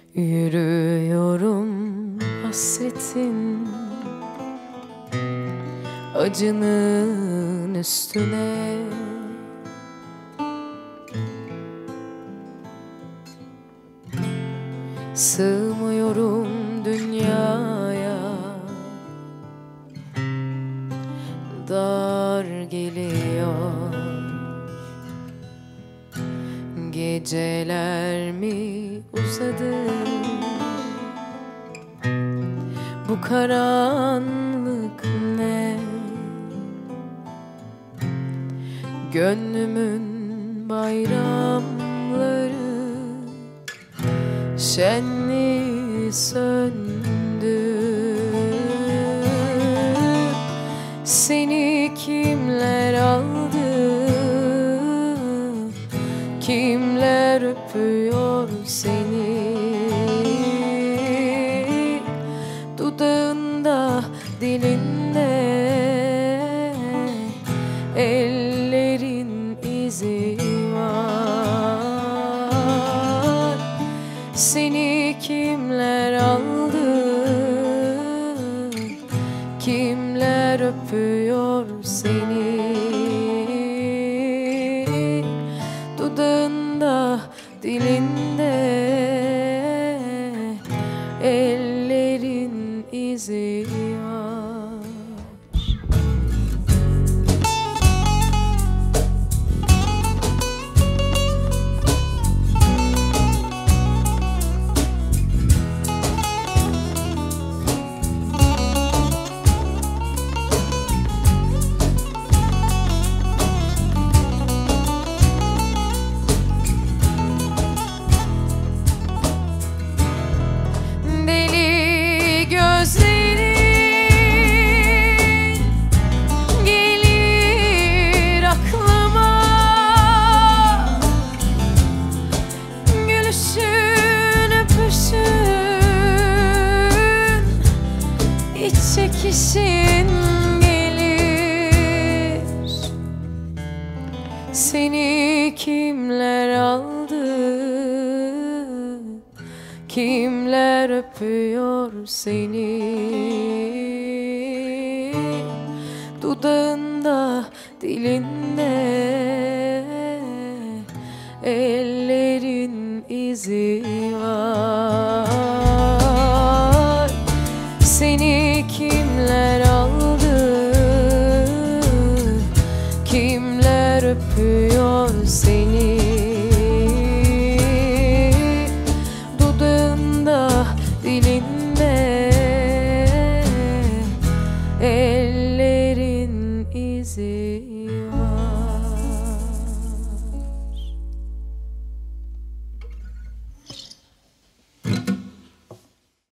Yürüyorum hasretin, acının üstüne. Sığmıyorum dünyaya, dar geliyor. Geceler mi uzadı, bu karanlık ne? Gönlümün bayramları şenliği söndü. Seni kimler aldı, kimler öpüyor seni? Dudağında, dilinde, ellerin izi var. Seni kimler aldı, kimler öpüyor seni? Dudağında, dilinde, ellerin izi var. Çekişin gelir. Seni kimler aldı, kimler öpüyor seni? Dudağında, dilinde, ellerin izi var. Seni kimler aldı, kimler öpüyor seni? Dudağında, dilinde, ellerin izi var.